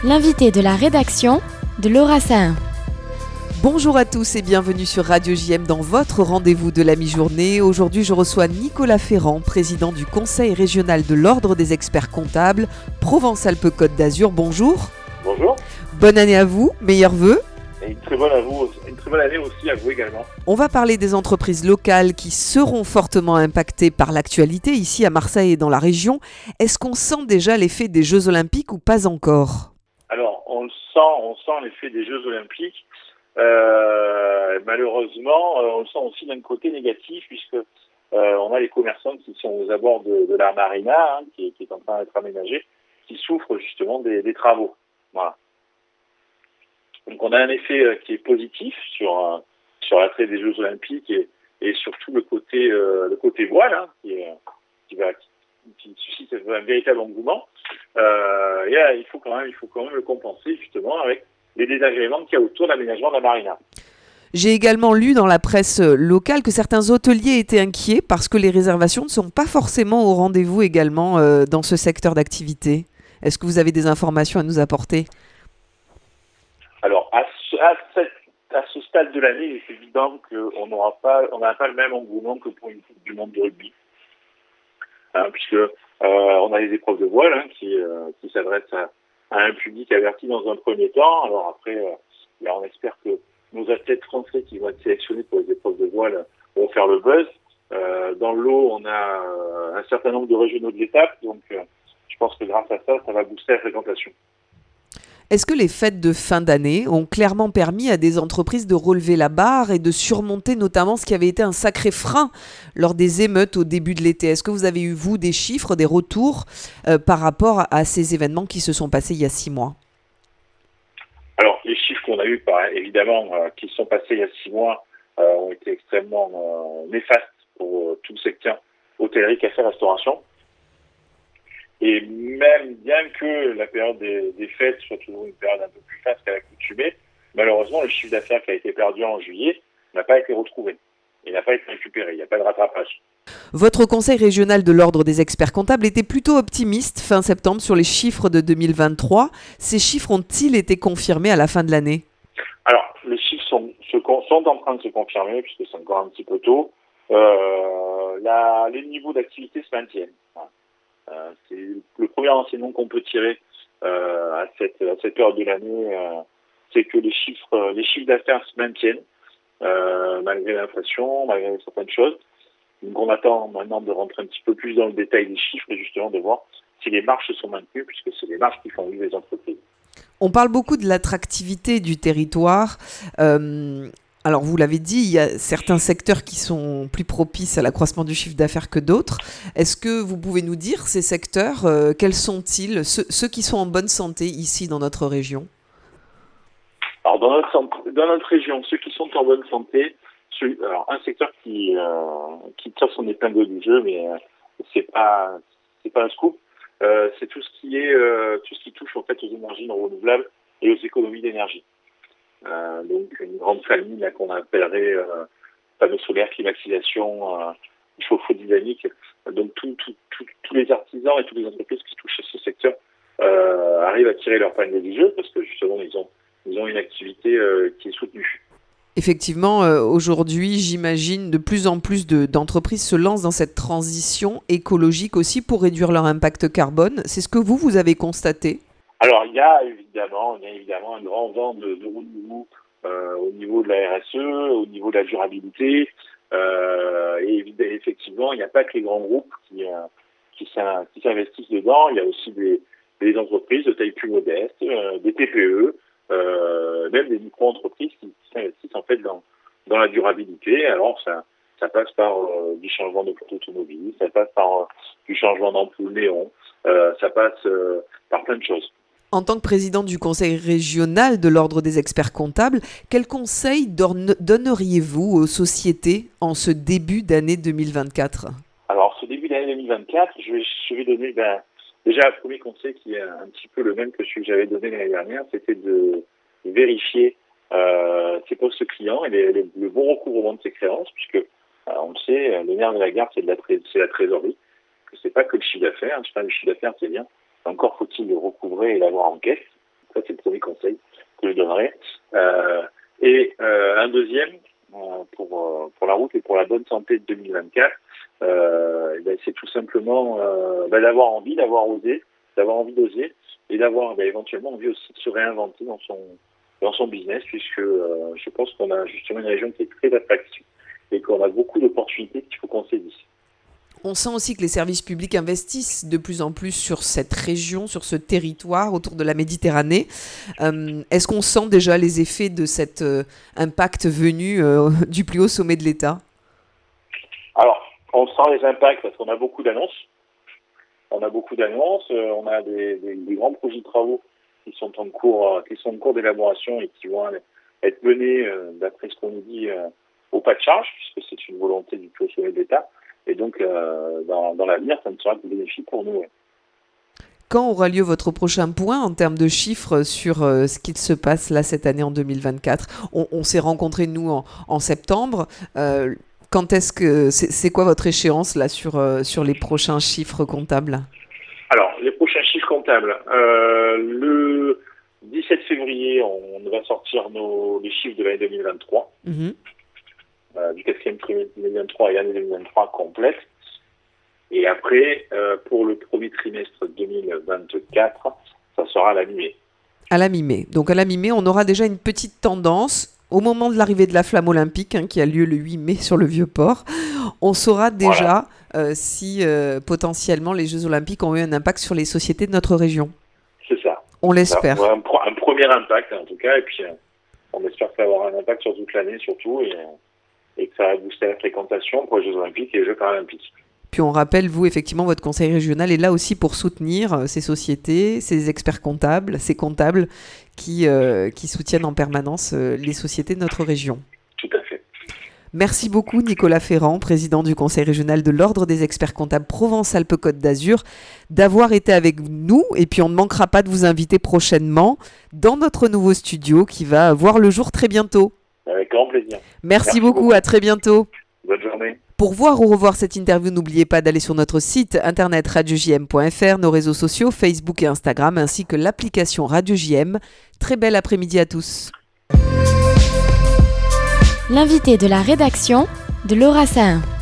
L'invité de la rédaction de Laura Sahin. Bonjour à tous et bienvenue sur Radio JM dans votre rendez-vous de la mi-journée. Aujourd'hui, je reçois Nicolas Ferrand, président du Conseil régional de l'Ordre des experts comptables Provence-Alpes-Côte d'Azur. Bonjour. Bonjour. Bonne année à vous, meilleurs vœux. Et une très bonne année aussi à vous également. On va parler des entreprises locales qui seront fortement impactées par l'actualité ici à Marseille et dans la région. Est-ce qu'on sent déjà l'effet des Jeux Olympiques ou pas encore ? Alors, on sent l'effet des Jeux Olympiques. Malheureusement, on le sent aussi d'un côté négatif puisque on a les commerçants qui sont aux abords de la marina, qui est en train d'être aménagée, qui souffrent justement des travaux. Voilà. Donc on a un effet qui est positif sur l'attrait des Jeux Olympiques et surtout le côté voile qui suscite un véritable engouement. Il faut quand même le compenser justement avec les désagréments qu'il y a autour de l'aménagement de la marina. J'ai également lu dans la presse locale que certains hôteliers étaient inquiets parce que les réservations ne sont pas forcément au rendez-vous également dans ce secteur d'activité. Est-ce que vous avez des informations à nous apporter ? Alors, à ce stade de l'année, il est évident qu'on n'aura pas le même engouement que pour une Coupe du Monde de rugby. Puisque on a les épreuves de voile qui s'adressent à un public averti dans un premier temps. Alors après, on espère que nos athlètes français qui vont être sélectionnés pour les épreuves de voile vont faire le buzz. Dans le lot, on a un certain nombre de régionaux de l'étape, donc je pense que grâce à ça va booster la fréquentation. Est-ce que les fêtes de fin d'année ont clairement permis à des entreprises de relever la barre et de surmonter notamment ce qui avait été un sacré frein lors des émeutes au début de l'été ? Est-ce que vous avez eu, vous, des chiffres, des retours par rapport à ces événements qui se sont passés il y a 6 mois ? Alors, les chiffres qu'on a eus, évidemment, qui se sont passés il y a 6 mois, ont été extrêmement néfastes pour tout le secteur hôtellerie, café, restauration. Et même bien que la période des fêtes soit toujours une période un peu plus faste qu'à l'accoutumée, malheureusement, le chiffre d'affaires qui a été perdu en juillet n'a pas été retrouvé. Il n'a pas été récupéré, il n'y a pas de rattrapage. Votre conseil régional de l'Ordre des experts comptables était plutôt optimiste fin septembre sur les chiffres de 2023. Ces chiffres ont-ils été confirmés à la fin de l'année ? Alors, les chiffres sont en train de se confirmer, puisque c'est encore un petit peu tôt. Les niveaux d'activité se maintiennent. C'est le premier enseignement qu'on peut tirer à cette période de l'année, c'est que les chiffres d'affaires se maintiennent malgré l'inflation, malgré certaines choses. Donc on attend maintenant de rentrer un petit peu plus dans le détail des chiffres et justement de voir si les marges se sont maintenues, puisque c'est les marges qui font vivre les entreprises. On parle beaucoup de l'attractivité du territoire. Alors, vous l'avez dit, il y a certains secteurs qui sont plus propices à l'accroissement du chiffre d'affaires que d'autres. Est-ce que vous pouvez nous dire, ces secteurs, quels sont-ils, ceux qui sont en bonne santé ici dans notre région ? Alors, dans notre région, ceux qui sont en bonne santé, un secteur qui tire son épingle du jeu, mais c'est pas un scoop, c'est tout ce qui touche en fait aux énergies non renouvelables et aux économies d'énergie. Donc une grande famille là qu'on appellerait panneaux solaires, climatisation, chauffe-eau dynamique. Donc tous les artisans et toutes les entreprises qui touchent à ce secteur arrivent à tirer leur épingle du jeu parce que justement ils ont une activité qui est soutenue. Effectivement, aujourd'hui, j'imagine de plus en plus d'entreprises se lancent dans cette transition écologique aussi pour réduire leur impact carbone. C'est ce que vous avez constaté ? Alors, il y a évidemment un grand vent de renouveau au niveau de la RSE, au niveau de la durabilité. Et effectivement, il n'y a pas que les grands groupes qui s'investissent dedans. Il y a aussi des entreprises de taille plus modeste, des TPE, même des micro-entreprises qui s'investissent en fait dans la durabilité. Alors, ça passe par du changement de flotte automobile, ça passe par du changement d'ampoule néon, ça passe par plein de choses. En tant que président du conseil régional de l'Ordre des experts comptables, quels conseils donneriez-vous aux sociétés en ce début d'année 2024 ? Alors, ce début d'année 2024, je vais donner déjà un premier conseil qui est un petit peu le même que celui que j'avais donné l'année dernière, c'était de vérifier ses postes clients et le bon recouvrement de ses créances, puisque on le sait, le nerf de la guerre, c'est la trésorerie. C'est pas que le chiffre d'affaires. Le chiffre d'affaires, c'est bien. Encore faut-il le recouvrer et l'avoir en caisse. Ça, c'est le premier conseil que je donnerais. Un deuxième, pour la route et pour la bonne santé de 2024, c'est tout simplement d'avoir envie, d'avoir osé, d'avoir envie d'oser et d'avoir éventuellement envie aussi de se réinventer dans son business, puisque je pense qu'on a justement une région qui est très attractive et qu'on a beaucoup d'opportunités qu'il faut qu'on saisisse. On sent aussi que les services publics investissent de plus en plus sur cette région, sur ce territoire autour de la Méditerranée. Est-ce qu'on sent déjà les effets de cet impact venu du plus haut sommet de l'État ? Alors, on sent les impacts parce qu'on a beaucoup d'annonces. On a des grands projets de travaux qui sont en cours d'élaboration et qui vont être menés, d'après ce qu'on nous dit, au pas de charge, puisque c'est une volonté du plus haut sommet de l'État. Et donc, dans l'avenir, ça ne sera que bénéfique pour nous. Quand aura lieu votre prochain point en termes de chiffres sur ce qu'il se passe là cette année en 2024 ? On s'est rencontrés, nous, en septembre. Quand est-ce que c'est quoi votre échéance là sur les prochains chiffres comptables ? Alors, les prochains chiffres comptables. Le 17 février, on va sortir les chiffres de l'année 2023. Du quatrième trimestre 2023 et l'année 2023 complète. Et après, pour le premier trimestre 2024, ça sera à la mi-mai. À la mi-mai. Donc à la mi-mai, on aura déjà une petite tendance. Au moment de l'arrivée de la flamme olympique, qui a lieu le 8 mai sur le Vieux-Port, on saura déjà si potentiellement les Jeux olympiques ont eu un impact sur les sociétés de notre région. C'est ça. On l'espère. Un premier impact en tout cas, et puis on espère que ça va avoir un impact sur toute l'année surtout, et que ça va booster la fréquentation pour les Jeux olympiques et les Jeux paralympiques. Puis on rappelle, vous, effectivement, votre conseil régional est là aussi pour soutenir ces sociétés, ces experts comptables, ces comptables qui soutiennent en permanence les sociétés de notre région. Tout à fait. Merci beaucoup Nicolas Ferrand, président du conseil régional de l'Ordre des experts comptables Provence-Alpes-Côte d'Azur, d'avoir été avec nous. Et puis on ne manquera pas de vous inviter prochainement dans notre nouveau studio qui va voir le jour très bientôt. Avec grand plaisir. Merci beaucoup, à très bientôt. Bonne journée. Pour voir ou revoir cette interview, n'oubliez pas d'aller sur notre site internet radiojm.fr, nos réseaux sociaux Facebook et Instagram, ainsi que l'application Radio JM. Très bel après-midi à tous. L'invité de la rédaction de Laura Sahin.